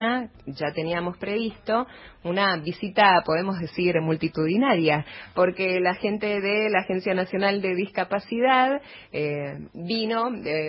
ya teníamos previsto una visita, podemos decir, multitudinaria, porque la gente de la Agencia Nacional de Discapacidad vino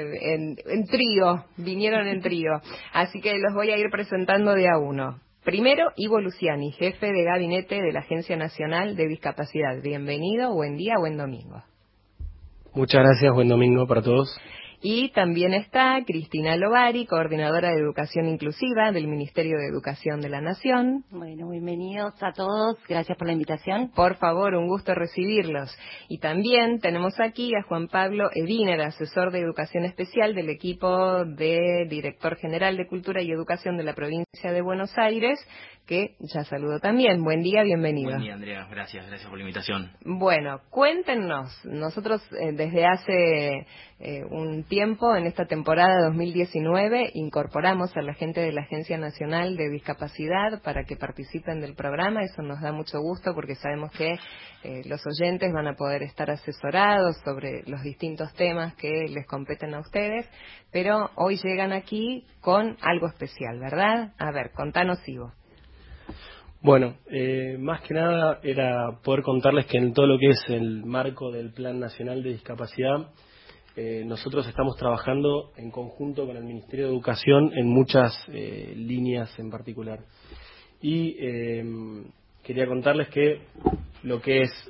vinieron en trío, así que los voy a ir presentando de a uno. Primero, Ivo Luciani, jefe de gabinete de la Agencia Nacional de Discapacidad. Bienvenido, buen día, buen domingo. Muchas gracias, buen domingo para todos. Y también está Cristina Lovari, coordinadora de Educación Inclusiva del Ministerio de Educación de la Nación. Bueno, bienvenidos a todos, gracias por la invitación. Por favor, un gusto recibirlos. Y también tenemos aquí a Juan Pablo Ediner, asesor de Educación Especial del equipo de Director General de Cultura y Educación de la Provincia de Buenos Aires, que ya saludo también. Buen día, bienvenido. Buen día, Andrea, gracias por la invitación. Bueno, cuéntenos, nosotros desde hace un tiempo, en esta temporada 2019, incorporamos a la gente de la Agencia Nacional de Discapacidad para que participen del programa. Eso nos da mucho gusto porque sabemos que los oyentes van a poder estar asesorados sobre los distintos temas que les competen a ustedes, pero hoy llegan aquí con algo especial, ¿verdad? A ver, contanos, Ivo. Bueno, más que nada era poder contarles que en todo lo que es el marco del Plan Nacional de Discapacidad, nosotros estamos trabajando en conjunto con el Ministerio de Educación en muchas líneas en particular. Y quería contarles que lo que es,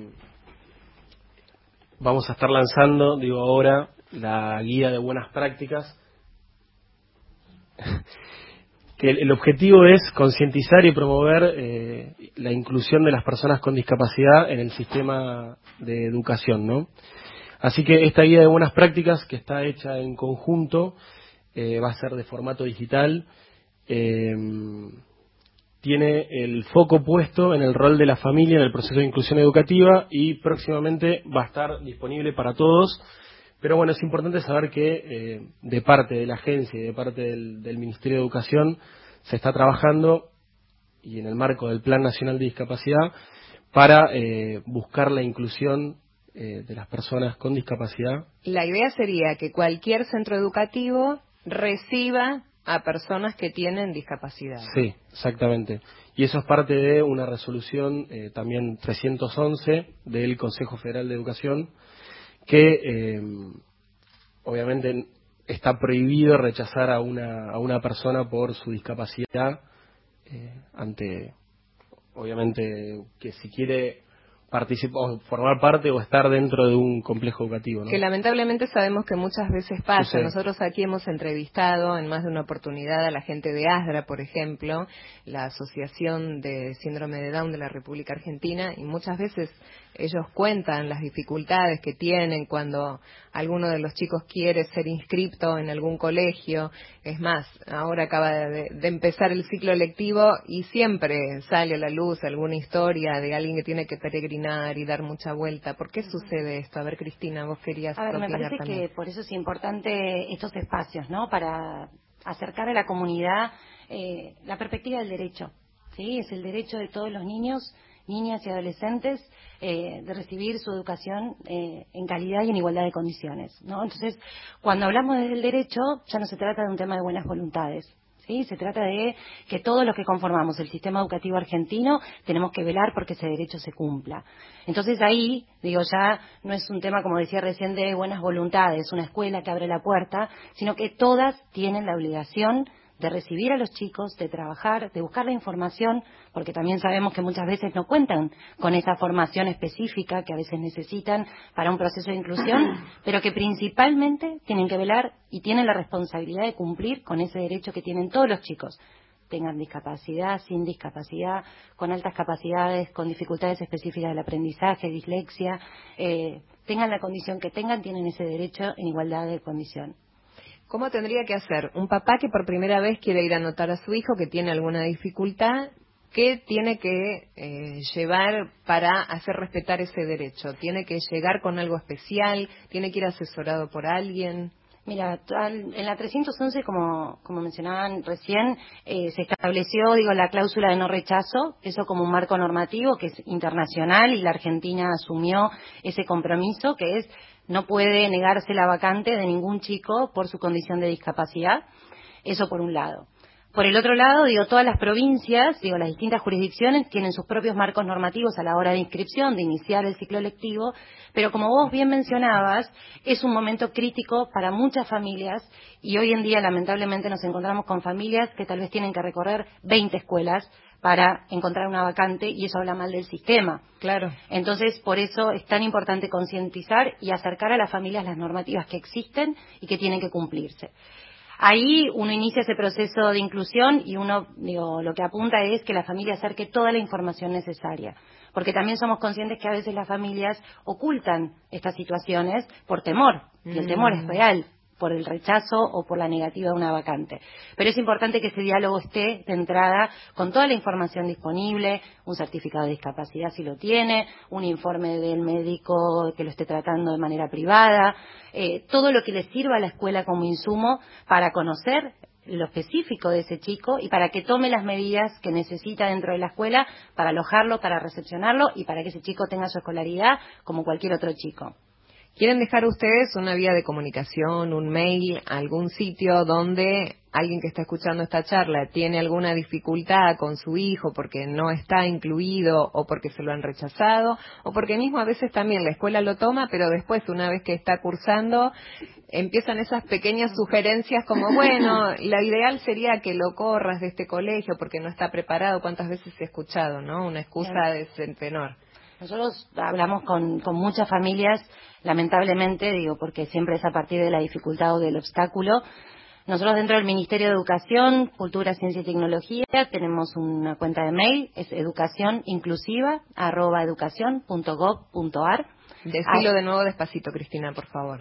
vamos a estar lanzando, ahora, la guía de buenas prácticas, que el objetivo es concientizar y promover la inclusión de las personas con discapacidad en el sistema de educación, ¿no? Así que esta guía de buenas prácticas, que está hecha en conjunto, va a ser de formato digital, tiene el foco puesto en el rol de la familia en el proceso de inclusión educativa y próximamente va a estar disponible para todos. Pero bueno, es importante saber que de parte de la agencia y de parte del Ministerio de Educación se está trabajando, y en el marco del Plan Nacional de Discapacidad, para buscar la inclusión de las personas con discapacidad. La idea sería que cualquier centro educativo reciba a personas que tienen discapacidad. Sí, exactamente. Y eso es parte de una resolución también 311 del Consejo Federal de Educación, que obviamente está prohibido rechazar a una persona por su discapacidad, ante, obviamente, que si quiere participar, formar parte o estar dentro de un complejo educativo, ¿no? Que lamentablemente sabemos que muchas veces pasa. Sucede. Nosotros aquí hemos entrevistado en más de una oportunidad a la gente de ASDRA, por ejemplo, la Asociación de Síndrome de Down de la República Argentina, y muchas veces ellos cuentan las dificultades que tienen cuando alguno de los chicos quiere ser inscripto en algún colegio. Es más, ahora acaba de empezar el ciclo lectivo y siempre sale a la luz alguna historia de alguien que tiene que peregrinar y dar mucha vuelta. ¿Por qué sucede esto? A ver, Cristina, vos querías me opinar parece también. que por eso es importante estos espacios, ¿no? Para acercar a la comunidad la perspectiva del derecho, ¿sí? Es el derecho de todos los niños, niñas y adolescentes de recibir su educación en calidad y en igualdad de condiciones, ¿no? Entonces, cuando hablamos del derecho, ya no se trata de un tema de buenas voluntades, ¿sí? Se trata de que todos los que conformamos el sistema educativo argentino tenemos que velar porque ese derecho se cumpla. Entonces ahí, ya no es un tema, como decía recién, de buenas voluntades, una escuela que abre la puerta, sino que todas tienen la obligación de recibir a los chicos, de trabajar, de buscar la información, porque también sabemos que muchas veces no cuentan con esa formación específica que a veces necesitan para un proceso de inclusión, pero que principalmente tienen que velar y tienen la responsabilidad de cumplir con ese derecho que tienen todos los chicos, tengan discapacidad, sin discapacidad, con altas capacidades, con dificultades específicas del aprendizaje, dislexia, tengan la condición que tengan, tienen ese derecho en igualdad de condición. ¿Cómo tendría que hacer un papá que por primera vez quiere ir a anotar a su hijo que tiene alguna dificultad? ¿Qué tiene que llevar para hacer respetar ese derecho? ¿Tiene que llegar con algo especial? ¿Tiene que ir asesorado por alguien? Mira, en la 311, como mencionaban recién, se estableció, la cláusula de no rechazo, eso como un marco normativo que es internacional, y la Argentina asumió ese compromiso, que es no puede negarse la vacante de ningún chico por su condición de discapacidad. Eso por un lado. Por el otro lado, todas las provincias, las distintas jurisdicciones tienen sus propios marcos normativos a la hora de inscripción, de iniciar el ciclo lectivo, pero como vos bien mencionabas, es un momento crítico para muchas familias y hoy en día lamentablemente nos encontramos con familias que tal vez tienen que recorrer 20 escuelas para encontrar una vacante y eso habla mal del sistema. Claro. Entonces, por eso es tan importante concientizar y acercar a las familias las normativas que existen y que tienen que cumplirse. Ahí uno inicia ese proceso de inclusión y uno, lo que apunta es que la familia acerque toda la información necesaria. Porque también somos conscientes que a veces las familias ocultan estas situaciones por temor, y el temor es real, por el rechazo o por la negativa de una vacante. Pero es importante que ese diálogo esté de entrada con toda la información disponible, un certificado de discapacidad si lo tiene, un informe del médico que lo esté tratando de manera privada, todo lo que le sirva a la escuela como insumo para conocer lo específico de ese chico y para que tome las medidas que necesita dentro de la escuela para alojarlo, para recepcionarlo y para que ese chico tenga su escolaridad como cualquier otro chico. ¿Quieren dejar ustedes una vía de comunicación, un mail, algún sitio donde alguien que está escuchando esta charla tiene alguna dificultad con su hijo porque no está incluido o porque se lo han rechazado o porque mismo a veces también la escuela lo toma, pero después una vez que está cursando empiezan esas pequeñas sugerencias como, bueno, lo ideal sería que lo corras de este colegio porque no está preparado? ¿Cuántas veces he escuchado, no? Una excusa de ese tenor. Nosotros hablamos con muchas familias, lamentablemente, porque siempre es a partir de la dificultad o del obstáculo. Nosotros dentro del Ministerio de Educación, Cultura, Ciencia y Tecnología tenemos una cuenta de mail, es educacioninclusiva@educacion.gov.ar. Decilo de nuevo despacito, Cristina, por favor.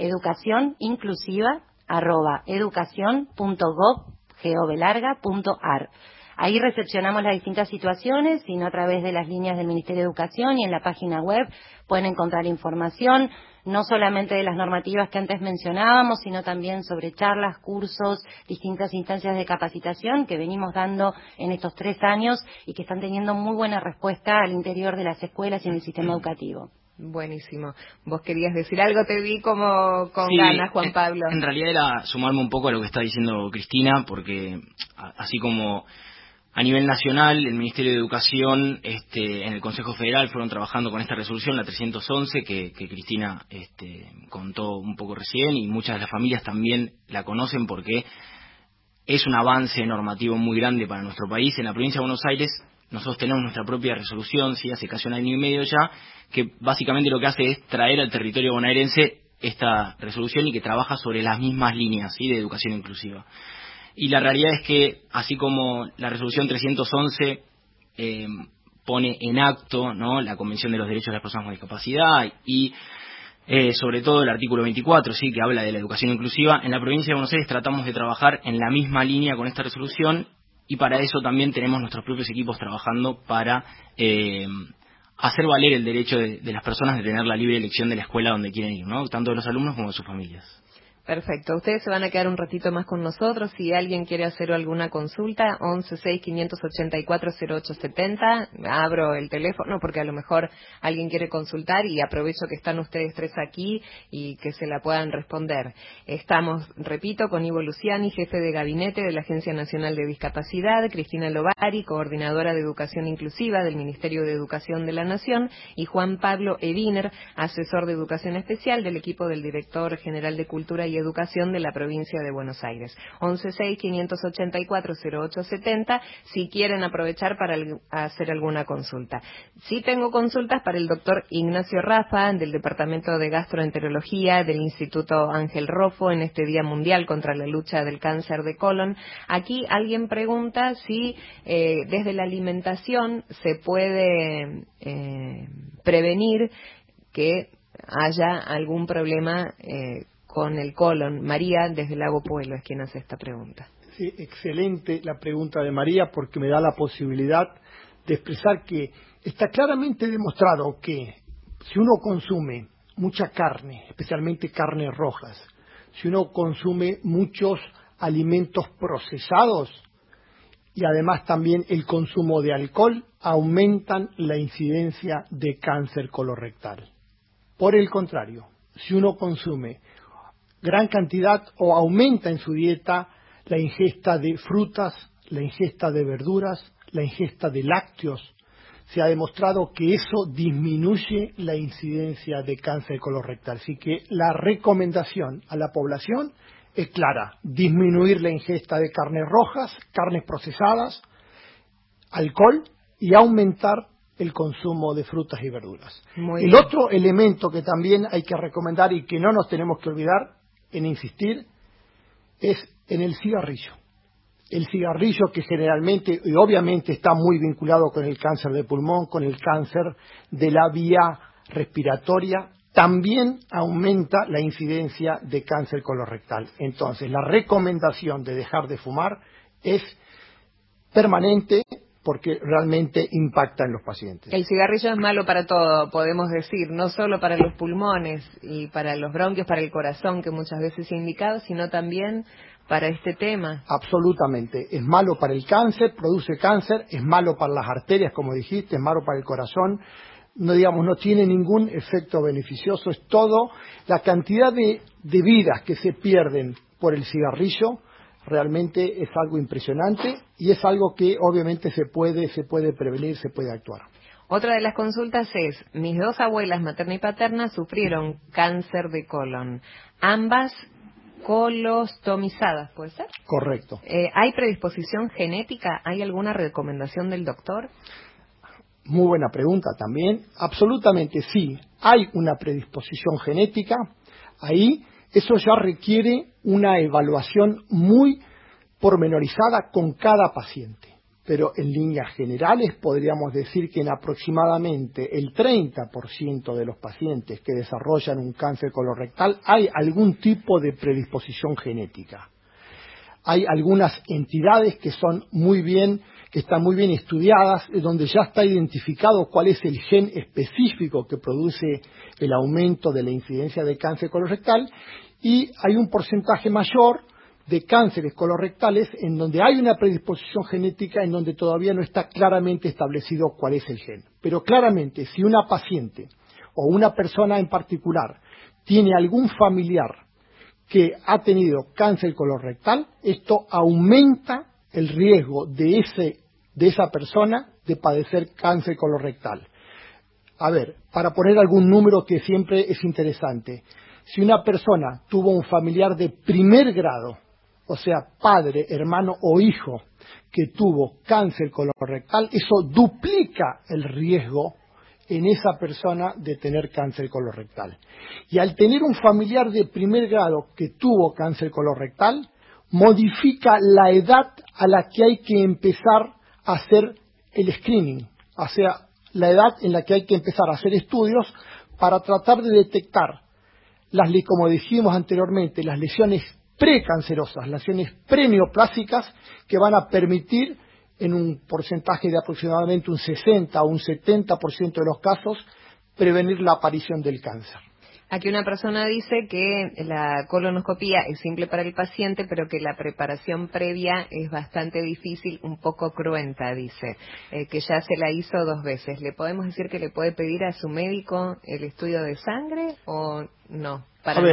educacioninclusiva@educacion.gov.ar. Ahí recepcionamos las distintas situaciones, sino a través de las líneas del Ministerio de Educación y en la página web pueden encontrar información, no solamente de las normativas que antes mencionábamos, sino también sobre charlas, cursos, distintas instancias de capacitación que venimos dando en estos 3 años y que están teniendo muy buena respuesta al interior de las escuelas y en el sistema educativo. Buenísimo. Vos querías decir algo, te vi como con ganas, Juan Pablo. En realidad era sumarme un poco a lo que está diciendo Cristina, porque así como a nivel nacional, el Ministerio de Educación, en el Consejo Federal fueron trabajando con esta resolución, la 311, que Cristina contó un poco recién, y muchas de las familias también la conocen porque es un avance normativo muy grande para nuestro país. En la provincia de Buenos Aires nosotros tenemos nuestra propia resolución, ¿sí? Hace casi 1 año y medio ya, que básicamente lo que hace es traer al territorio bonaerense esta resolución y que trabaja sobre las mismas líneas, ¿sí? De educación inclusiva. Y la realidad es que, así como la resolución 311 pone en acto, ¿no?, la Convención de los Derechos de las Personas con Discapacidad y sobre todo el artículo 24, sí, que habla de la educación inclusiva, en la provincia de Buenos Aires tratamos de trabajar en la misma línea con esta resolución y para eso también tenemos nuestros propios equipos trabajando para hacer valer el derecho de las personas de tener la libre elección de la escuela donde quieren ir, ¿no?, tanto de los alumnos como de sus familias. Perfecto. Ustedes se van a quedar un ratito más con nosotros. Si alguien quiere hacer alguna consulta, 1165840870. Abro el teléfono porque a lo mejor alguien quiere consultar y aprovecho que están ustedes 3 aquí y que se la puedan responder. Estamos, repito, con Ivo Luciani, jefe de gabinete de la Agencia Nacional de Discapacidad, Cristina Lovari, coordinadora de Educación Inclusiva del Ministerio de Educación de la Nación, y Juan Pablo Ebiner, asesor de Educación Especial del equipo del Director General de Cultura y Educación de la Provincia de Buenos Aires. 1165840870 si quieren aprovechar para hacer alguna consulta. Sí tengo consultas para el doctor Ignacio Rafa, del Departamento de Gastroenterología del Instituto Ángel Rofo, en este Día Mundial contra la Lucha del Cáncer de Colon. Aquí alguien pregunta si desde la alimentación se puede prevenir que haya algún problema con el colon. María, desde Lago Pueblo, es quien hace esta pregunta. Sí, excelente la pregunta de María, porque me da la posibilidad de expresar que está claramente demostrado que si uno consume mucha carne, especialmente carnes rojas, si uno consume muchos alimentos procesados y además también el consumo de alcohol, aumentan la incidencia de cáncer colorectal. Por el contrario, si uno consume gran cantidad o aumenta en su dieta la ingesta de frutas, la ingesta de verduras, la ingesta de lácteos. Se ha demostrado que eso disminuye la incidencia de cáncer colorectal. Así que la recomendación a la población es clara: disminuir la ingesta de carnes rojas, carnes procesadas, alcohol, y aumentar el consumo de frutas y verduras. Muy El bien. otro elemento que también hay que recomendar y que no nos tenemos que olvidar en insistir es en el cigarrillo. El cigarrillo, que generalmente y obviamente está muy vinculado con el cáncer de pulmón, con el cáncer de la vía respiratoria, también aumenta la incidencia de cáncer colorectal. Entonces, la recomendación de dejar de fumar es permanente, porque realmente impacta en los pacientes. El cigarrillo es malo para todo, podemos decir, no solo para los pulmones y para los bronquios, para el corazón, que muchas veces es indicado, sino también para este tema. Absolutamente. Es malo para el cáncer, produce cáncer, es malo para las arterias, como dijiste, es malo para el corazón. No tiene ningún efecto beneficioso. Es todo la cantidad de vidas que se pierden por el cigarrillo. Realmente es algo impresionante y es algo que obviamente se puede prevenir, se puede actuar. Otra de las consultas es: mis dos abuelas materna y paterna sufrieron cáncer de colon, ambas colostomizadas, ¿puede ser? Correcto. ¿Hay predisposición genética? ¿Hay alguna recomendación del doctor? Muy buena pregunta también. Absolutamente sí. Hay una predisposición genética. Ahí eso ya requiere una evaluación muy pormenorizada con cada paciente. Pero en líneas generales podríamos decir que en aproximadamente el 30% de los pacientes que desarrollan un cáncer colorectal hay algún tipo de predisposición genética. Hay algunas entidades que están muy bien estudiadas, donde ya está identificado cuál es el gen específico que produce el aumento de la incidencia de cáncer colorectal, y hay un porcentaje mayor de cánceres colorectales en donde hay una predisposición genética, en donde todavía no está claramente establecido cuál es el gen. Pero claramente, si una paciente o una persona en particular tiene algún familiar que ha tenido cáncer colorectal, esto aumenta el riesgo de esa persona de padecer cáncer colorectal. A ver, para poner algún número que siempre es interesante, si una persona tuvo un familiar de primer grado, o sea, padre, hermano o hijo, que tuvo cáncer colorectal, eso duplica el riesgo en esa persona de tener cáncer colorectal. Y al tener un familiar de primer grado que tuvo cáncer colorectal, modifica la edad a la que hay que empezar a hacer el screening, o sea, la edad en la que hay que empezar a hacer estudios para tratar de detectar como dijimos anteriormente, las lesiones precancerosas, lesiones preneoplásicas, que van a permitir en un porcentaje de aproximadamente un 60 o un 70% de los casos prevenir la aparición del cáncer. Aquí una persona dice que la colonoscopía es simple para el paciente, pero que la preparación previa es bastante difícil, un poco cruenta, dice, que ya se la hizo 2 veces. ¿Le podemos decir que le puede pedir a su médico el estudio de sangre o no?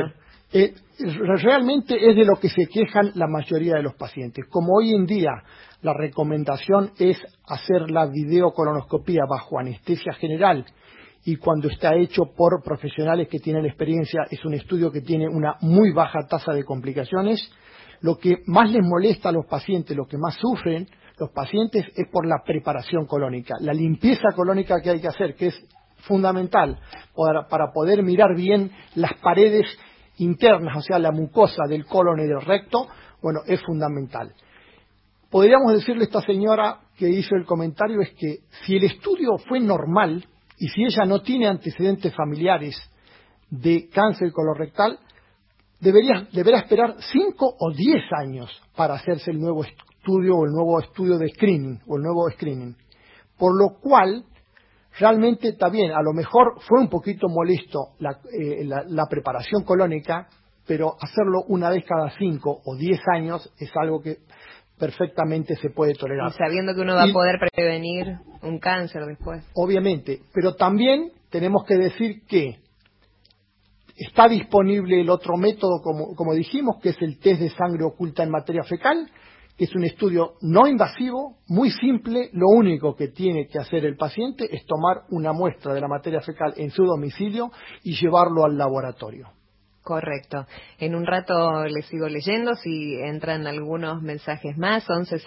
Realmente es de lo que se quejan la mayoría de los pacientes. Como hoy en día la recomendación es hacer la videocolonoscopía bajo anestesia general, y cuando está hecho por profesionales que tienen experiencia, es un estudio que tiene una muy baja tasa de complicaciones. Lo que más les molesta a los pacientes, lo que más sufren los pacientes, es por la preparación colónica, la limpieza colónica que hay que hacer, que es fundamental para poder mirar bien las paredes internas, o sea, la mucosa del colon y del recto. Bueno, es fundamental. Podríamos decirle a esta señora que hizo el comentario es que si el estudio fue normal, y si ella no tiene antecedentes familiares de cáncer colorectal, deberá esperar 5 o 10 años para hacerse el nuevo estudio o el nuevo estudio de screening o el nuevo screening. Por lo cual, realmente está bien, a lo mejor fue un poquito molesto la preparación colónica, pero hacerlo una vez cada 5 o 10 años es algo que perfectamente se puede tolerar. Y sabiendo que uno va a poder prevenir un cáncer después. Obviamente, pero también tenemos que decir que está disponible el otro método, como dijimos, que es el test de sangre oculta en materia fecal, Es un estudio no invasivo, muy simple. Lo único que tiene que hacer el paciente es tomar una muestra de la materia fecal en su domicilio y llevarlo al laboratorio. Correcto. En un rato les sigo leyendo si entran algunos mensajes más.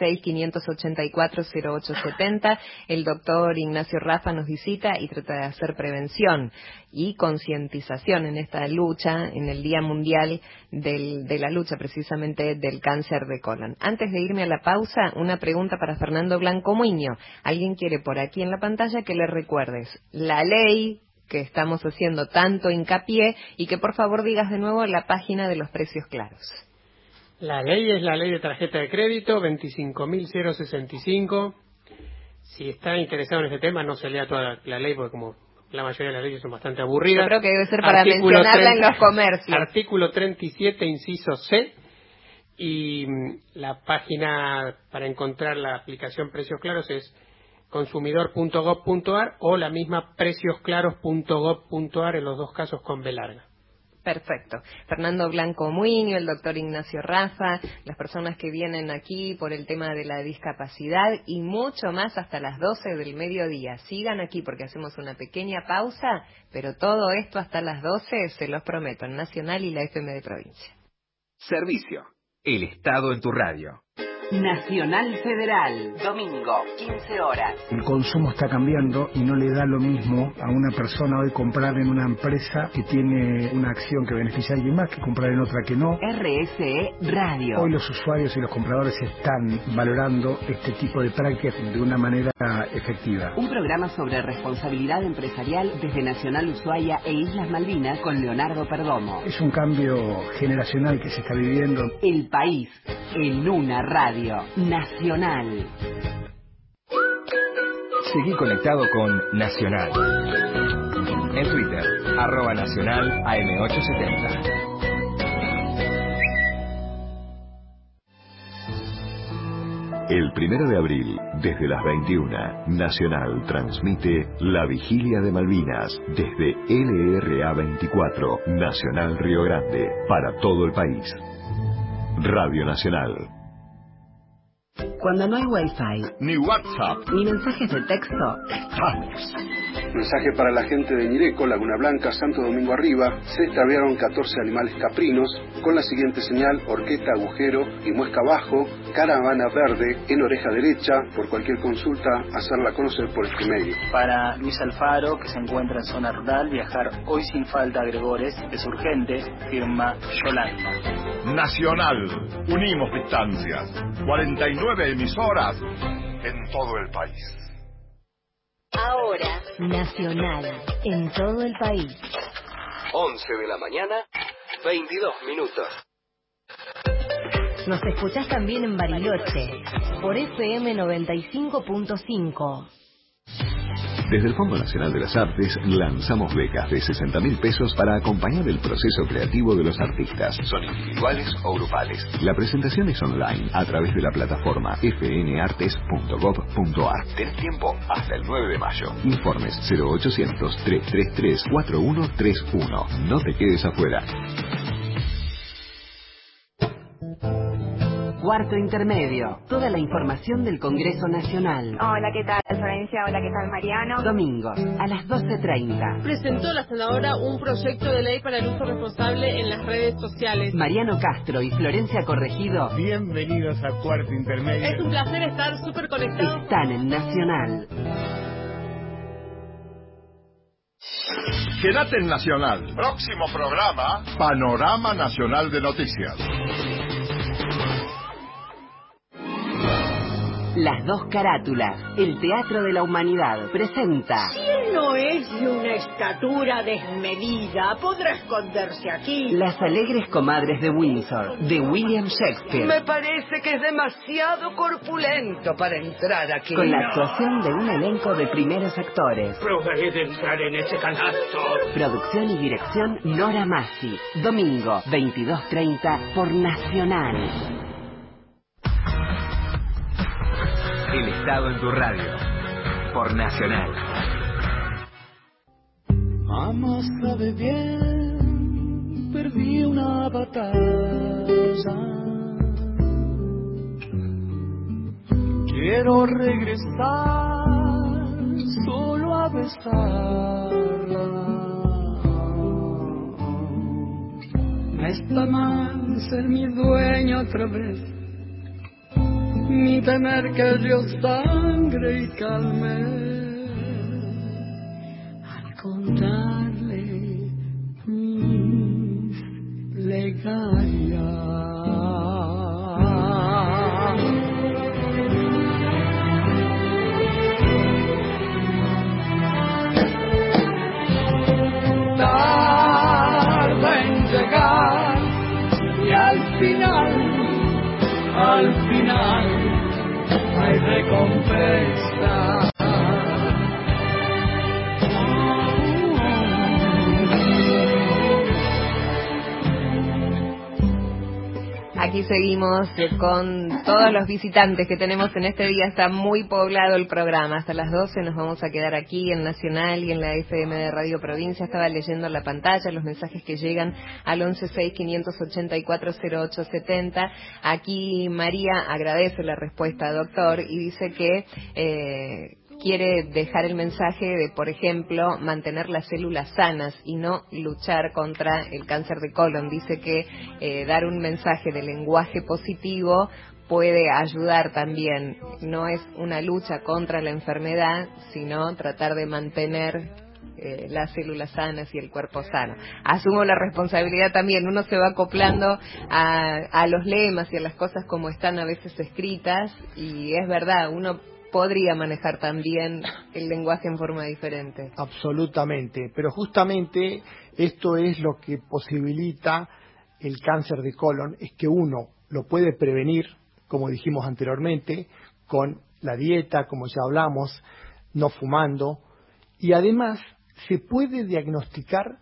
1165840870. El doctor Ignacio Rafa nos visita y trata de hacer prevención y concientización en esta lucha, en el Día Mundial de la lucha precisamente del cáncer de colon. Antes de irme a la pausa, una pregunta para Fernando Blanco Muño. Alguien quiere por aquí en la pantalla que le recuerdes la ley que estamos haciendo tanto hincapié y que por favor digas de nuevo la página de los precios claros. La ley es la ley de tarjeta de crédito 25.065. Si está interesado en este tema, no se lea toda la ley porque como la mayoría de las leyes son bastante aburridas. Yo creo que debe ser para mencionarla en los comercios. Artículo 37, inciso C. Y la página para encontrar la aplicación Precios Claros es consumidor.gov.ar o la misma preciosclaros.gov.ar, en los dos casos con B larga. Perfecto. Fernando Blanco Muño, el doctor Ignacio Rafa, las personas que vienen aquí por el tema de la discapacidad y mucho más hasta las 12 del mediodía. Sigan aquí porque hacemos una pequeña pausa, pero todo esto hasta las 12 se los prometo, en Nacional y la FM de Provincia. Servicio. El Estado en tu radio. Nacional Federal, domingo, 15 horas. El consumo está cambiando y no le da lo mismo a una persona hoy comprar en una empresa que tiene una acción que beneficia a alguien más que comprar en otra que no. RSE Radio. Hoy los usuarios y los compradores están valorando este tipo de prácticas de una manera efectiva. Un programa sobre responsabilidad empresarial desde Nacional Ushuaia e Islas Malvinas con Leonardo Perdomo. Es un cambio generacional que se está viviendo. El país en una radio nacional. Seguí conectado con Nacional. En Twitter, @Nacional AM870. El 1 de abril, desde las 21, Nacional transmite La Vigilia de Malvinas desde LRA 24, Nacional Río Grande, para todo el país. Radio Nacional. Cuando no hay Wi-Fi, ni WhatsApp, ni mensajes de texto, estamos. Mensaje para la gente de Nireco, Laguna Blanca, Santo Domingo Arriba. Se extraviaron 14 animales caprinos con la siguiente señal: horqueta, agujero y muesca abajo, caravana verde en oreja derecha. Por cualquier consulta, hacerla conocer por este medio. Para Luis Alfaro, que se encuentra en zona rural, viajar hoy sin falta a Gregores es urgente, firma Yolanda. Nacional, unimos distancias. 49 emisoras en todo el país. Ahora, Nacional, en todo el país. 11 de la mañana, 22 minutos. Nos escuchás también en Bariloche, por FM 95.5. Desde el Fondo Nacional de las Artes lanzamos becas de 60.000 pesos para acompañar el proceso creativo de los artistas. Son individuales o grupales. La presentación es online a través de la plataforma fnartes.gov.ar. Tenés tiempo hasta el 9 de mayo. Informes 0800-333-4131. No te quedes afuera. Cuarto Intermedio. Toda la información del Congreso Nacional. Hola, ¿qué tal, Florencia? Hola, ¿qué tal, Mariano? Domingos, a las 12:30. Presentó la senadora un proyecto de ley para el uso responsable en las redes sociales. Mariano Castro y Florencia Corregido. Bienvenidos a Cuarto Intermedio. Es un placer estar súper conectados. Están en Nacional. Quédate en Nacional. Próximo programa, Panorama Nacional de Noticias. Las dos carátulas, el Teatro de la Humanidad, presenta... Si él no es de una estatura desmedida, podrá esconderse aquí. Las alegres comadres de Windsor, de William Shakespeare. Me parece que es demasiado corpulento para entrar aquí. Con la actuación de un elenco de primeros actores. Probaré de entrar en ese canasto. Producción y dirección Nora Massi. Domingo, 22:30, por Nacional. El Estado en tu radio, por Nacional. Mamá sabe bien, perdí una batalla. quiero regresar solo a besarla. No está mal ser mi dueño otra vez, ni tener que yo sangre y calme al contarle mis plegarias. Tarda en llegar y al final hay recompensa. Aquí seguimos con todos los visitantes que tenemos en este día. Está muy poblado el programa. Hasta las 12 nos vamos a quedar aquí en Nacional y en la FM de Radio Provincia. Estaba leyendo en la pantalla los mensajes que llegan al 1165840870. Aquí María agradece la respuesta, doctor, y dice que quiere dejar el mensaje de, por ejemplo, mantener las células sanas y no luchar contra el cáncer de colon. Dice que dar un mensaje de lenguaje positivo puede ayudar también. No es una lucha contra la enfermedad, sino tratar de mantener las células sanas y el cuerpo sano. Asumo la responsabilidad también. Uno se va acoplando a los lemas y a las cosas como están a veces escritas, y es verdad, uno podría manejar también el lenguaje en forma diferente. Absolutamente, pero justamente esto es lo que posibilita el cáncer de colon, es que uno lo puede prevenir, como dijimos anteriormente, con la dieta, como ya hablamos, no fumando, y además se puede diagnosticar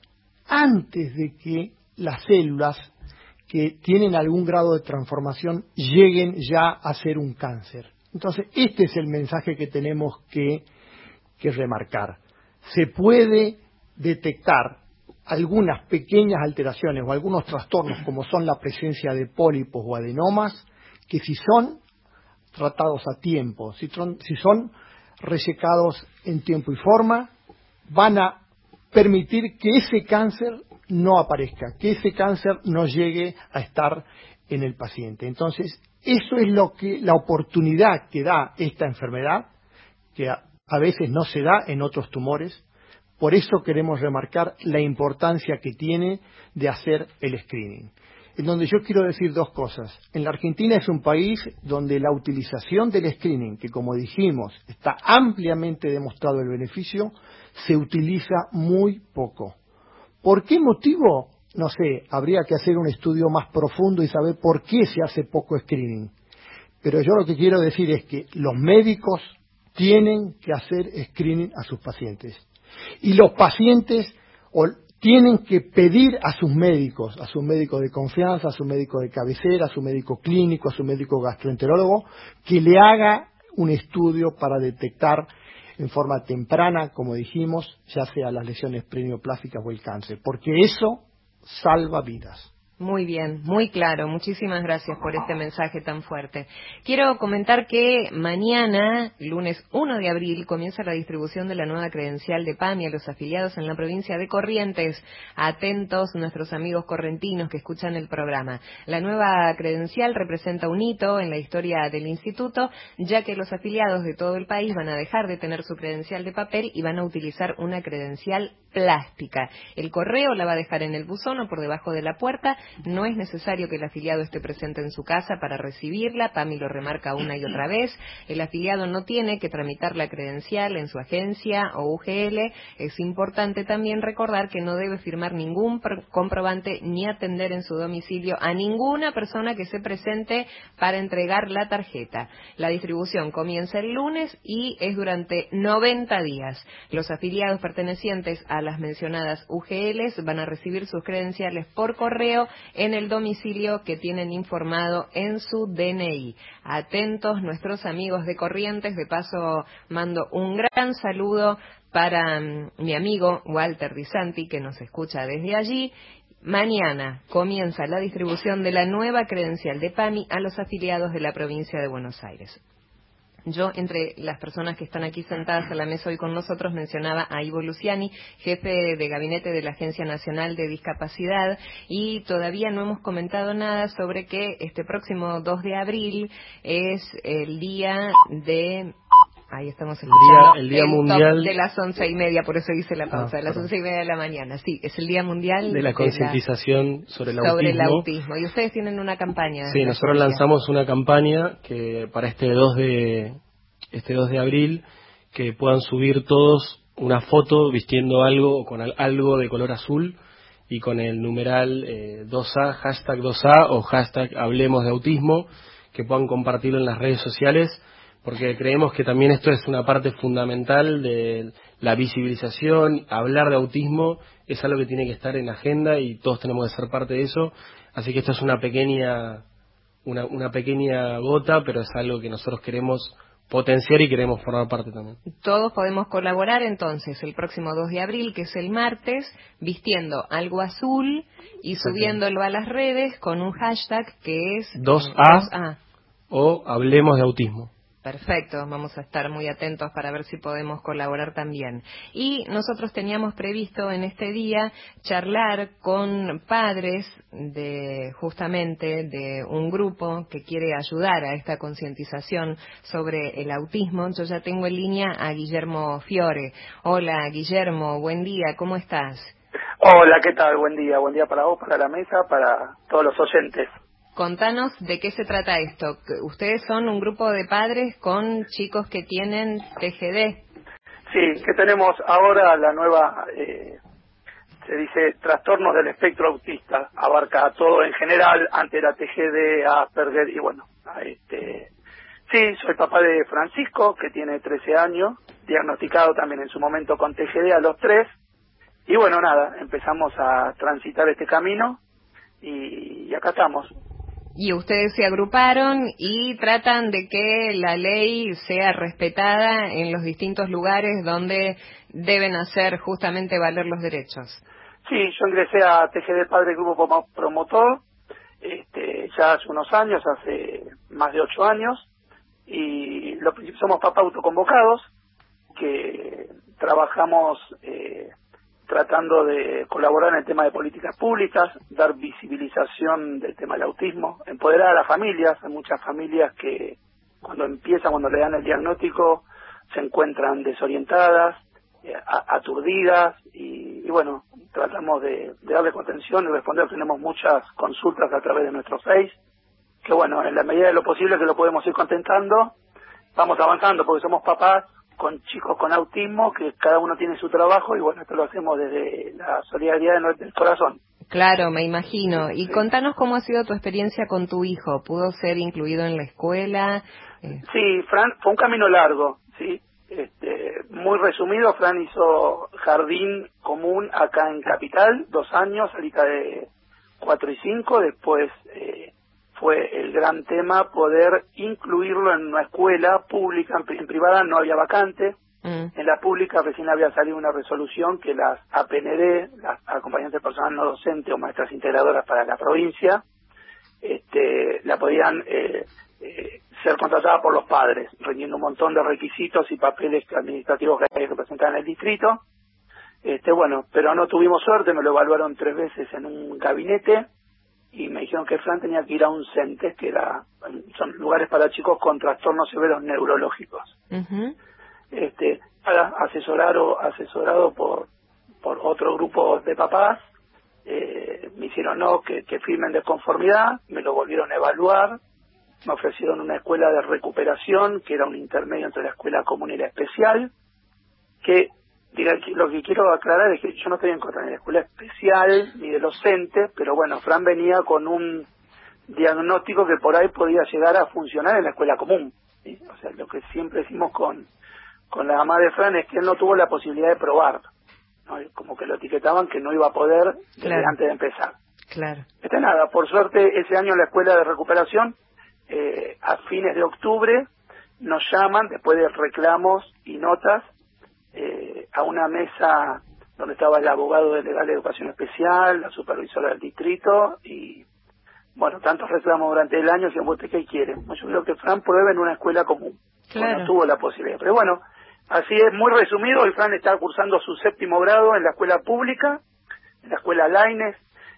antes de que las células que tienen algún grado de transformación lleguen ya a ser un cáncer. Entonces, este es el mensaje que tenemos que remarcar. Se puede detectar algunas pequeñas alteraciones o algunos trastornos, como son la presencia de pólipos o adenomas, que si son tratados a tiempo, si son resecados en tiempo y forma, van a permitir que ese cáncer no aparezca, que ese cáncer no llegue a estar en el paciente. Entonces, eso es la oportunidad que da esta enfermedad, que a veces no se da en otros tumores. Por eso queremos remarcar la importancia que tiene de hacer el screening. En donde yo quiero decir dos cosas. En la Argentina es un país donde la utilización del screening, que como dijimos, está ampliamente demostrado el beneficio, se utiliza muy poco. ¿Por qué motivo? No sé, habría que hacer un estudio más profundo y saber por qué se hace poco screening. Pero yo lo que quiero decir es que los médicos tienen que hacer screening a sus pacientes. Y los pacientes tienen que pedir a sus médicos de confianza, a su médico de cabecera, a su médico clínico, a su médico gastroenterólogo, que le haga un estudio para detectar en forma temprana, como dijimos, ya sea las lesiones perioplásticas o el cáncer, porque eso salva vidas. Muy bien, muy claro. Muchísimas gracias por este mensaje tan fuerte. Quiero comentar que mañana, lunes 1 de abril, comienza la distribución de la nueva credencial de PAMI a los afiliados en la provincia de Corrientes. Atentos nuestros amigos correntinos que escuchan el programa. La nueva credencial representa un hito en la historia del instituto, ya que los afiliados de todo el país van a dejar de tener su credencial de papel y van a utilizar una credencial plástica. El correo la va a dejar en el buzón o por debajo de la puerta. No es necesario que el afiliado esté presente en su casa para recibirla. PAMI lo remarca una y otra vez. El afiliado no tiene que tramitar la credencial en su agencia o UGL. Es importante también recordar que no debe firmar ningún comprobante ni atender en su domicilio a ninguna persona que se presente para entregar la tarjeta. La distribución comienza el lunes y es durante 90 días. Los afiliados pertenecientes a las mencionadas UGLs van a recibir sus credenciales por correo en el domicilio que tienen informado en su DNI. Atentos nuestros amigos de Corrientes. De paso mando un gran saludo para mi amigo Walter Di Santi, que nos escucha desde allí. Mañana comienza la distribución de la nueva credencial de PAMI a los afiliados de la provincia de Buenos Aires. Yo, entre las personas que están aquí sentadas a la mesa hoy con nosotros, mencionaba a Ivo Luciani, jefe de gabinete de la Agencia Nacional de Discapacidad, y todavía no hemos comentado nada sobre que este próximo 2 de abril es el día de... Ahí estamos escuchando el día mundial top de las 11:30, por eso hice la pausa, de las 11:30 de la mañana. Sí, es el Día Mundial de la concientización sobre el autismo. Y ustedes tienen una campaña. Sí, nosotros lanzamos una campaña que para este 2 de abril, que puedan subir todos una foto vistiendo algo o con algo de color azul y con el numeral 2A, hashtag 2A o hashtag Hablemos de Autismo, que puedan compartirlo en las redes sociales, porque creemos que también esto es una parte fundamental de la visibilización. Hablar de autismo es algo que tiene que estar en la agenda y todos tenemos que ser parte de eso, así que esto es una pequeña gota, pero es algo que nosotros queremos potenciar y queremos formar parte también. Todos podemos colaborar entonces el próximo 2 de abril, que es el martes, vistiendo algo azul y subiéndolo a las redes con un hashtag que es 2A o Hablemos de Autismo. Perfecto, vamos a estar muy atentos para ver si podemos colaborar también. Y nosotros teníamos previsto en este día charlar con padres justamente de un grupo que quiere ayudar a esta concientización sobre el autismo. Yo ya tengo en línea a Guillermo Fiore. Hola Guillermo, buen día, ¿cómo estás? Hola, ¿qué tal? Buen día para vos, para la mesa, para todos los oyentes. Contanos de qué se trata esto. Ustedes son un grupo de padres con chicos que tienen TGD. Sí, que tenemos ahora la nueva, se dice, trastornos del espectro autista. Abarca todo en general, antes era TGD, Asperger y bueno. Sí, soy papá de Francisco, que tiene 13 años, diagnosticado también en su momento con TGD a los 3. Y bueno, nada, empezamos a transitar este camino y acá estamos. Y ustedes se agruparon y tratan de que la ley sea respetada en los distintos lugares donde deben hacer justamente valer los derechos. Sí, yo ingresé a TGD Padre Grupo Promotor ya hace unos años, hace más de 8 años, y somos papás autoconvocados que trabajamos tratando de colaborar en el tema de políticas públicas, dar visibilización del tema del autismo, empoderar a las familias. Hay muchas familias que cuando le dan el diagnóstico, se encuentran desorientadas, aturdidas, y bueno, tratamos de darle contención y responder. Tenemos muchas consultas a través de nuestro Face, que bueno, en la medida de lo posible que lo podemos ir contentando, vamos avanzando, porque somos papás con chicos con autismo, que cada uno tiene su trabajo, y bueno, esto lo hacemos desde la solidaridad del corazón. Claro, me imagino. Y contanos cómo ha sido tu experiencia con tu hijo. ¿Pudo ser incluido en la escuela? Sí, Fran, fue un camino largo, sí. Muy resumido, Fran hizo jardín común acá en Capital, 2 años, salita de 4 y 5, después fue el gran tema poder incluirlo en una escuela pública. En privada no había vacante, en la pública recién había salido una resolución que las APND, las acompañantes personal no docente o maestras integradoras para la provincia, la podían ser contratada por los padres, reuniendo un montón de requisitos y papeles administrativos que hay que presentar en el distrito. Bueno, pero no tuvimos suerte, me lo evaluaron 3 veces en un gabinete y me dijeron que Fran tenía que ir a un CENTES, que son lugares para chicos con trastornos severos neurológicos. Asesorado por otro grupo de papás, me hicieron que firmen de conformidad, me lo volvieron a evaluar, me ofrecieron una escuela de recuperación, que era un intermedio entre la escuela común y la especial, que lo que quiero aclarar es que yo no estoy en contra ni de la escuela especial ni de los CENTES, pero bueno, Fran venía con un diagnóstico que por ahí podía llegar a funcionar en la escuela común, ¿sí? O sea, lo que siempre decimos con la mamá de Fran es que él no tuvo la posibilidad de probar, ¿no? Como que lo etiquetaban que no iba a poder desde antes de empezar. Claro. Nada, por suerte ese año la escuela de recuperación, a fines de octubre, nos llaman, después de reclamos y notas, a una mesa donde estaba el abogado delegado de educación especial, la supervisora del distrito, y bueno, tantos reclamos durante el año que ¿usted qué quiere? Yo creo que Fran pruebe en una escuela común. Claro. no tuvo la posibilidad. Pero bueno, así es, muy resumido, el Fran está cursando su 7º grado en la escuela pública, en la escuela Lainez,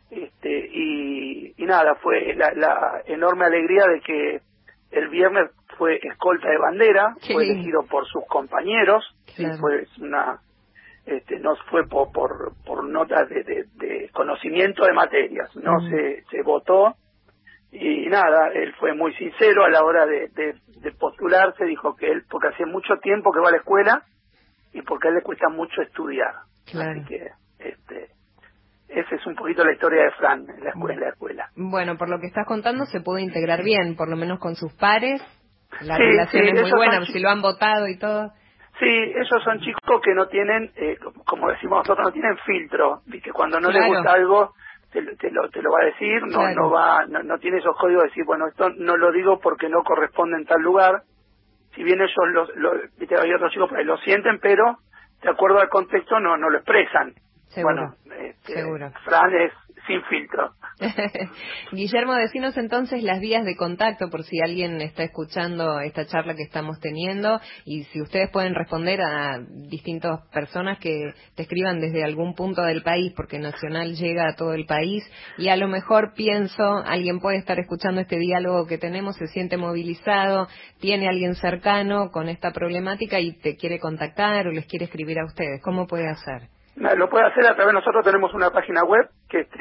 y nada, fue la enorme alegría de que el viernes fue escolta de bandera, fue elegido por sus compañeros, claro. sí, fue una no fue por notas de conocimiento de materias, no se votó, y nada, él fue muy sincero a la hora de postularse, dijo que él, porque hace mucho tiempo que va a la escuela y porque a él le cuesta mucho estudiar, claro. Así que esa es un poquito la historia de Fran en la escuela. Bueno, por lo que estás contando se pudo integrar bien, por lo menos con sus pares, la sí, relación es muy buena, si son lo han votado y todo. Sí, ellos son chicos que no tienen, como decimos nosotros, no tienen filtro, ¿viste? Cuando no les gusta algo, te lo va a decir, no tiene esos códigos de decir, bueno, esto no lo digo porque no corresponde en tal lugar. Si bien ellos, ¿viste? Hay otros chicos por ahí lo sienten, pero de acuerdo al contexto no lo expresan. Seguro. Bueno, Seguro. Fran es sin filtro. Guillermo, decinos entonces las vías de contacto por si alguien está escuchando esta charla que estamos teniendo y si ustedes pueden responder a distintas personas que te escriban desde algún punto del país, porque Nacional llega a todo el país y a lo mejor pienso, alguien puede estar escuchando este diálogo que tenemos, se siente movilizado, tiene a alguien cercano con esta problemática y te quiere contactar o les quiere escribir a ustedes. ¿Cómo puede hacer? Lo puede hacer a través, nosotros tenemos una página web que es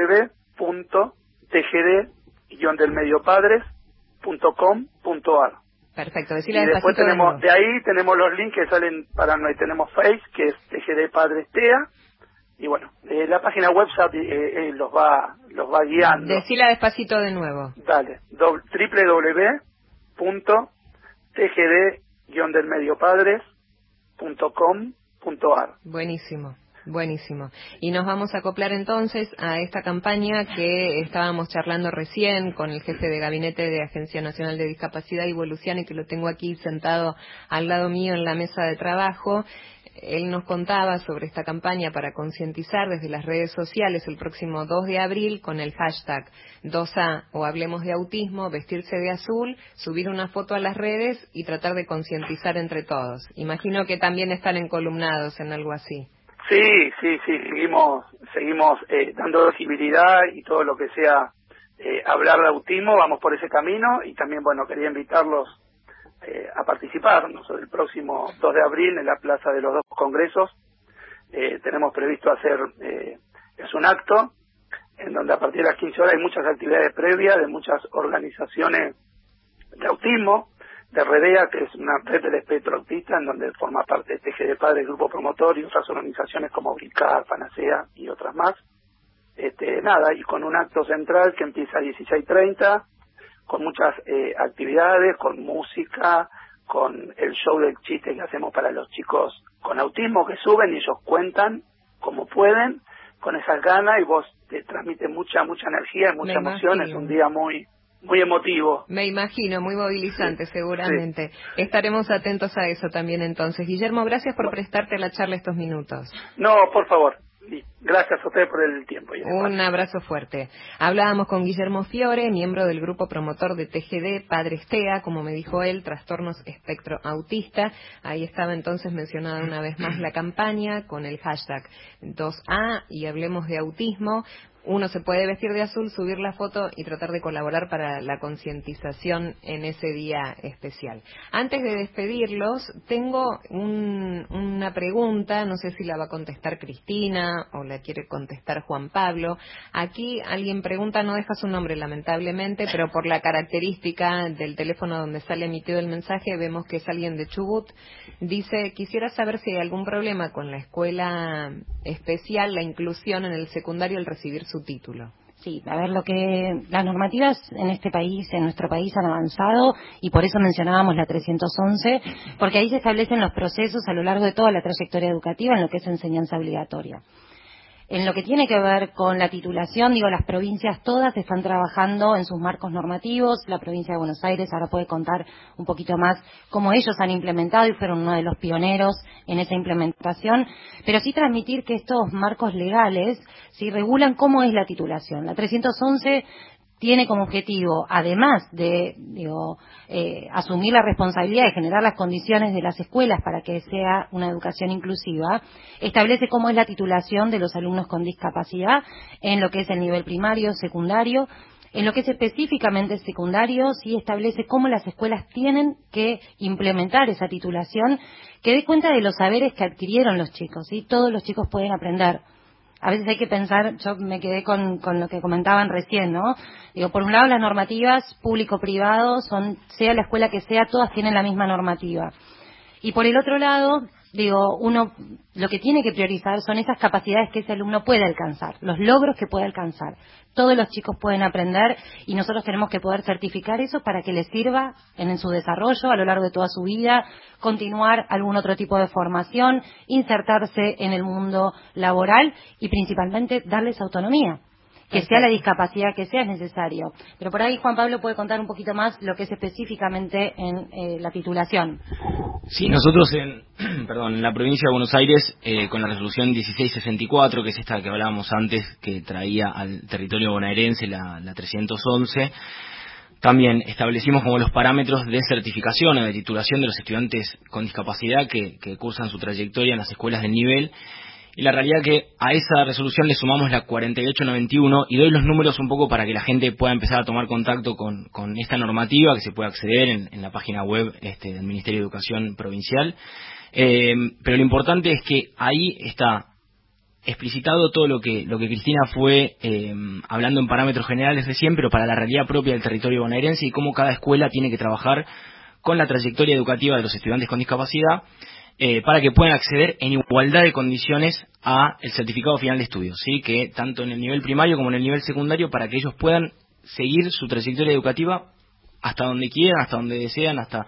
www.tgd-delmediopadres.com.ar. Perfecto, decirle y después de ahí tenemos los links que salen para nosotros, tenemos Face, que es TGD Padres TEA, y bueno, la página web los va guiando. Decila despacito de nuevo. Dale, www.tgd-delmediopadres.com.ar. Buenísimo. Y nos vamos a acoplar entonces a esta campaña que estábamos charlando recién con el jefe de gabinete de Agencia Nacional de Discapacidad y Volusiana, y que lo tengo aquí sentado al lado mío en la mesa de trabajo. Él nos contaba sobre esta campaña para concientizar desde las redes sociales el próximo 2 de abril con el hashtag 2A o Hablemos de Autismo, vestirse de azul, subir una foto a las redes y tratar de concientizar entre todos. Imagino que también están encolumnados en algo así. Sí, seguimos dando visibilidad y todo lo que sea hablar de autismo, vamos por ese camino, y también, bueno, quería invitarlos a participar. El próximo 2 de abril en la Plaza de los Dos Congresos tenemos previsto hacer, es un acto en donde a partir de las 15 horas hay muchas actividades previas de muchas organizaciones de autismo, de REDEA, que es una red del espectro autista, en donde forma parte de TGD Padres, Grupo Promotor y otras organizaciones como Brincar, Panacea y otras más. Y con un acto central que empieza a 16:30, con muchas actividades, con música, con el show del chiste que hacemos para los chicos con autismo que suben y ellos cuentan como pueden, con esas ganas, y vos te transmite mucha energía y mucha emoción. Es un día muy emotivo. Me imagino, muy movilizante, seguramente. Sí. Estaremos atentos a eso también entonces. Guillermo, gracias por prestarte a la charla estos minutos. No, por favor. Gracias a ustedes por el tiempo. Un abrazo fuerte. Hablábamos con Guillermo Fiore, miembro del grupo promotor de TGD Padres TEA, como me dijo él, Trastornos Espectro Autista. Ahí estaba entonces mencionada una vez más la campaña con el hashtag 2A y Hablemos de Autismo. Uno se puede vestir de azul, subir la foto y tratar de colaborar para la concientización en ese día especial. Antes de despedirlos, tengo una pregunta, no sé si la va a contestar Cristina o la quiere contestar Juan Pablo. Aquí alguien pregunta, no deja su nombre lamentablemente, pero por la característica del teléfono donde sale emitido el mensaje vemos que es alguien de Chubut. Dice, quisiera saber si hay algún problema con la escuela especial, la inclusión en el secundario al recibir su título. Sí, a ver, las normativas en este país, en nuestro país, han avanzado, y por eso mencionábamos la 311, porque ahí se establecen los procesos a lo largo de toda la trayectoria educativa en lo que es enseñanza obligatoria. En lo que tiene que ver con la titulación, las provincias todas están trabajando en sus marcos normativos. La provincia de Buenos Aires ahora puede contar un poquito más cómo ellos han implementado y fueron uno de los pioneros en esa implementación, pero sí transmitir que estos marcos legales sí regulan cómo es la titulación. La 311 tiene como objetivo, además de asumir la responsabilidad de generar las condiciones de las escuelas para que sea una educación inclusiva, establece cómo es la titulación de los alumnos con discapacidad en lo que es el nivel primario, secundario. En lo que es específicamente secundario, sí establece cómo las escuelas tienen que implementar esa titulación que dé cuenta de los saberes que adquirieron los chicos, ¿sí? Todos los chicos pueden aprender. A veces hay que pensar, yo me quedé con lo que comentaban recién, ¿no? Digo, por un lado las normativas público-privado sea la escuela que sea, todas tienen la misma normativa. Y por el otro lado, uno lo que tiene que priorizar son esas capacidades que ese alumno puede alcanzar, los logros que puede alcanzar. Todos los chicos pueden aprender y nosotros tenemos que poder certificar eso para que les sirva en su desarrollo a lo largo de toda su vida, continuar algún otro tipo de formación, insertarse en el mundo laboral y principalmente darles autonomía. Que sea la discapacidad que sea, es necesario. Pero por ahí Juan Pablo puede contar un poquito más lo que es específicamente en la titulación. Sí, nosotros en la provincia de Buenos Aires, con la resolución 1664, que es esta que hablábamos antes, que traía al territorio bonaerense la 311, también establecimos como los parámetros de certificación o de titulación de los estudiantes con discapacidad que cursan su trayectoria en las escuelas del nivel. Y la realidad que a esa resolución le sumamos la 4891 y doy los números un poco para que la gente pueda empezar a tomar contacto con esta normativa que se puede acceder en la página web del Ministerio de Educación Provincial. Pero lo importante es que ahí está explicitado todo lo que Cristina fue hablando en parámetros generales recién, pero para la realidad propia del territorio bonaerense y cómo cada escuela tiene que trabajar con la trayectoria educativa de los estudiantes con discapacidad, para que puedan acceder en igualdad de condiciones a el certificado final de estudios, ¿sí? Que tanto en el nivel primario como en el nivel secundario, para que ellos puedan seguir su trayectoria educativa hasta donde quieran, hasta donde desean, hasta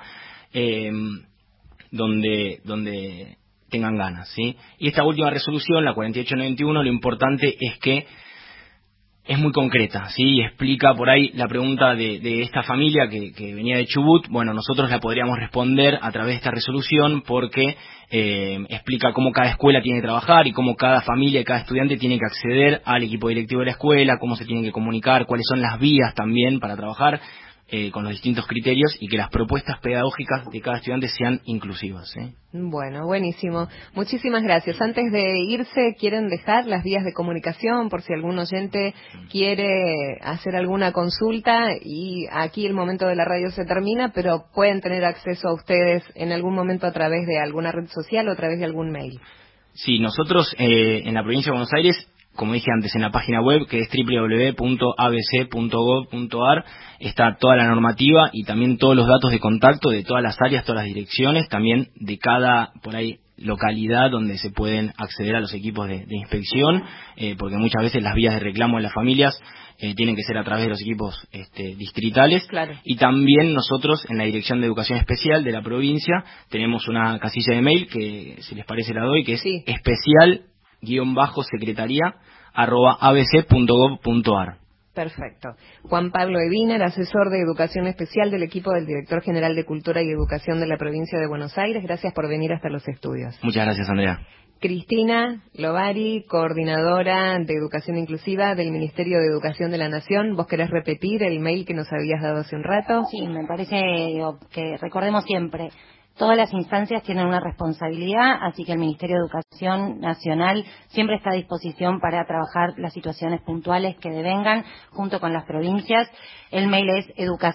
donde tengan ganas, ¿sí? Y esta última resolución, la 4891, lo importante es que es muy concreta, ¿sí? Y explica por ahí la pregunta de esta familia que venía de Chubut. Bueno, nosotros la podríamos responder a través de esta resolución porque explica cómo cada escuela tiene que trabajar y cómo cada familia y cada estudiante tiene que acceder al equipo directivo de la escuela, cómo se tienen que comunicar, cuáles son las vías también para trabajar con los distintos criterios y que las propuestas pedagógicas de cada estudiante sean inclusivas, ¿sí? Bueno, buenísimo. Muchísimas gracias. Antes de irse, ¿quieren dejar las vías de comunicación por si algún oyente quiere hacer alguna consulta? Y aquí el momento de la radio se termina, pero pueden tener acceso a ustedes en algún momento a través de alguna red social o a través de algún mail. Sí, nosotros en la provincia de Buenos Aires, como dije antes, en la página web, que es www.abc.gov.ar, está toda la normativa y también todos los datos de contacto de todas las áreas, todas las direcciones, también de cada, por ahí, localidad donde se pueden acceder a los equipos de inspección, porque muchas veces las vías de reclamo de las familias tienen que ser a través de los equipos distritales. Claro. Y también nosotros, en la Dirección de Educación Especial de la provincia, tenemos una casilla de mail que, si les parece, la doy, que es especial-secretaría@abc.gov.ar. Perfecto. Juan Pablo Ebiner, asesor de Educación Especial del equipo del Director General de Cultura y Educación de la Provincia de Buenos Aires. Gracias por venir hasta los estudios. Muchas gracias, Andrea. Cristina Lovari, coordinadora de Educación Inclusiva del Ministerio de Educación de la Nación. ¿Vos querés repetir el mail que nos habías dado hace un rato? Sí, me parece que recordemos siempre. Todas las instancias tienen una responsabilidad, así que el Ministerio de Educación Nacional siempre está a disposición para trabajar las situaciones puntuales que devengan junto con las provincias. El mail es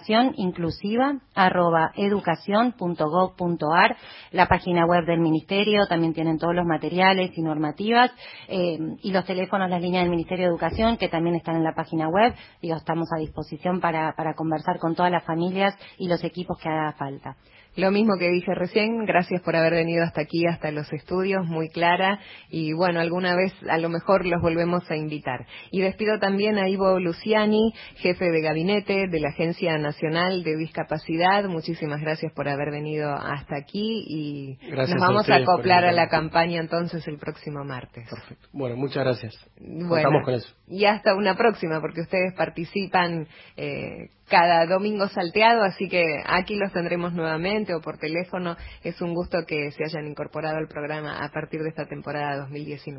educacioninclusiva@educacion.gov.ar. La página web del Ministerio también tienen todos los materiales y normativas, y los teléfonos, las líneas del Ministerio de Educación, que también están en la página web. Estamos a disposición para conversar con todas las familias y los equipos que haga falta. Lo mismo que dije recién, gracias por haber venido hasta aquí, hasta los estudios, muy clara, y bueno, alguna vez a lo mejor los volvemos a invitar. Y despido también a Ivo Luciani, jefe de gabinete de la Agencia Nacional de Discapacidad. Muchísimas gracias por haber venido hasta aquí y nos vamos a acoplar a la campaña entonces el próximo martes. Perfecto. Bueno, muchas gracias. Bueno, contamos con eso. Y hasta una próxima, porque ustedes participan cada domingo salteado, así que aquí los tendremos nuevamente o por teléfono. Es un gusto que se hayan incorporado al programa a partir de esta temporada 2019.